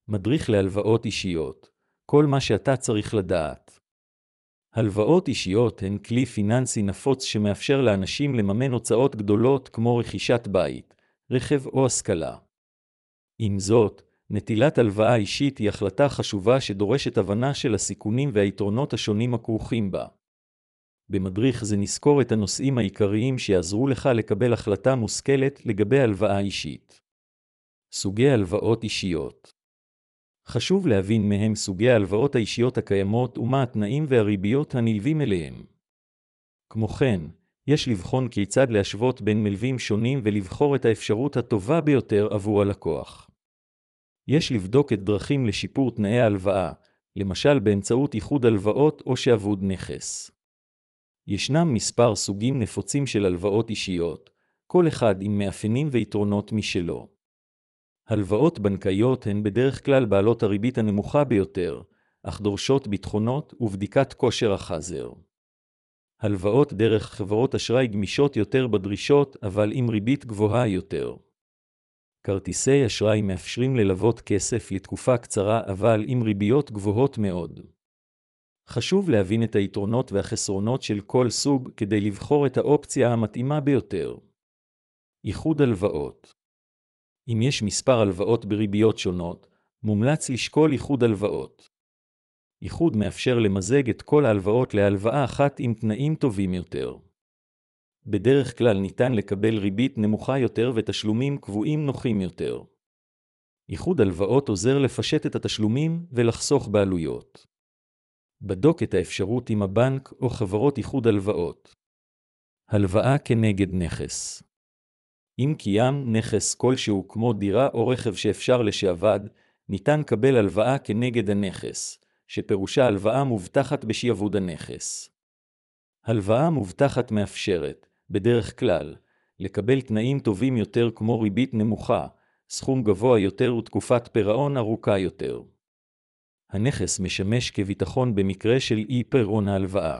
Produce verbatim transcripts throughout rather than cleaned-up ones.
מדריך להלוואות אישיות. כל מה שאתה צריך לדעת. הלוואות אישיות הן כלי פיננסי נפוץ שמאפשר לאנשים לממן הוצאות גדולות כמו רכישת בית, רכב או השכלה. עם זאת, נטילת הלוואה אישית היא החלטה חשובה שדורשת הבנה של הסיכונים והיתרונות השונים הכרוכים בה. במדריך זה נזכור את הנושאים העיקריים שיעזרו לך לקבל החלטה מושכלת לגבי הלוואה אישית. סוגי הלוואות אישיות. חשוב להבין מהם סוגי ההלוואות האישיות הקיימות ומה התנאים והריביות הנלווים אליהם. כמו כן, יש לבחון כיצד להשוות בין מלווים שונים ולבחור את האפשרות הטובה ביותר עבור הלקוח. יש לבדוק את דרכים לשיפור תנאי ההלוואה, למשל באמצעות איחוד הלוואות או שעבוד נכס. ישנם מספר סוגים נפוצים של הלוואות אישיות, כל אחד עם מאפיינים ויתרונות משלו. הלוואות בנקאיות הן בדרך כלל בעלות הריבית הנמוכה ביותר, אך דורשות ביטחונות ובדיקת כושר החזר. הלוואות דרך חברות אשראי גמישות יותר בדרישות, אבל עם ריבית גבוהה יותר. כרטיסי אשראי מאפשרים ללוות כסף לתקופה קצרה, אבל עם ריביות גבוהות מאוד. חשוב להבין את היתרונות והחסרונות של כל סוג כדי לבחור את האופציה המתאימה ביותר. איחוד הלוואות. אם יש מספר הלוואות בריביות שונות, מומלץ לשקול איחוד הלוואות. איחוד מאפשר למזג את כל ההלוואות להלוואה אחת עם תנאים טובים יותר. בדרך כלל ניתן לקבל ריבית נמוכה יותר ותשלומים קבועים נוחים יותר. איחוד הלוואות עוזר לפשט את התשלומים ולחסוך בעלויות. בדוק את האפשרות עם הבנק או חברות איחוד הלוואות. הלוואה כנגד נכס. אם קיים נכס כלשהו כמו דירה או רכב שאפשר לשעבד, ניתן קבל הלוואה כנגד הנכס, שפירושה הלוואה מובטחת בשעבוד הנכס. הלוואה מובטחת מאפשרת, בדרך כלל, לקבל תנאים טובים יותר כמו ריבית נמוכה, סכום גבוה יותר ותקופת פירעון ארוכה יותר. הנכס משמש כביטחון במקרה של אי פירעון ההלוואה.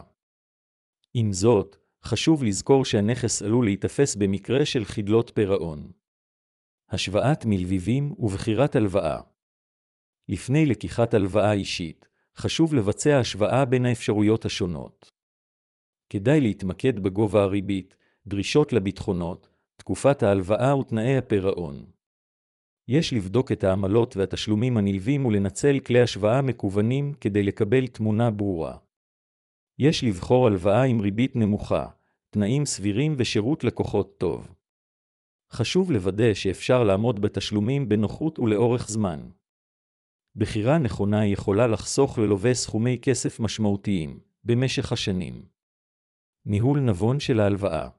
עם זאת, חשוב לזכור שהנכס עלול להיתפס במקרה של חדלות פירעון. השוואת מלווים ובחירת הלוואה. לפני לקיחת הלוואה אישית, חשוב לבצע השוואה בין האפשרויות השונות. כדאי להתמקד בגובה הריבית, דרישות לביטחונות, תקופת ההלוואה ותנאי הפירעון. יש לבדוק את העמלות והתשלומים הנלווים ולנצל כלי השוואה מקוונים כדי לקבל תמונה ברורה. יש לבחור הלוואה עם ריבית נמוכה, תנאים סבירים ושירות לקוחות טוב. חשוב לוודא שאפשר לעמוד בתשלומים בנוחות ולאורך זמן. בחירה נכונה יכולה לחסוך ללווה סכומי כסף משמעותיים במשך השנים. ניהול נבון של ההלוואה.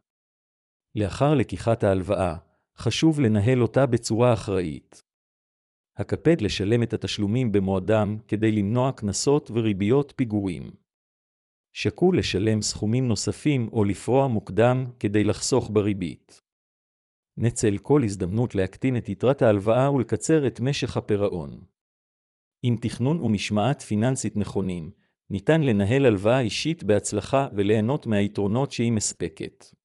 לאחר לקיחת ההלוואה, חשוב לנהל אותה בצורה אחראית. הקפד לשלם את התשלומים במועדם כדי למנוע קנסות וריביות פיגורים. שקול לשלם סכומים נוספים או לפרוע מוקדם כדי לחסוך בריבית. נצל כל הזדמנות להקטין את יתרת ההלוואה ולקצר את משך הפירעון. עם תכנון ומשמעת פיננסית נכונים, ניתן לנהל הלוואה אישית בהצלחה וליהנות מהיתרונות שהיא מספקת.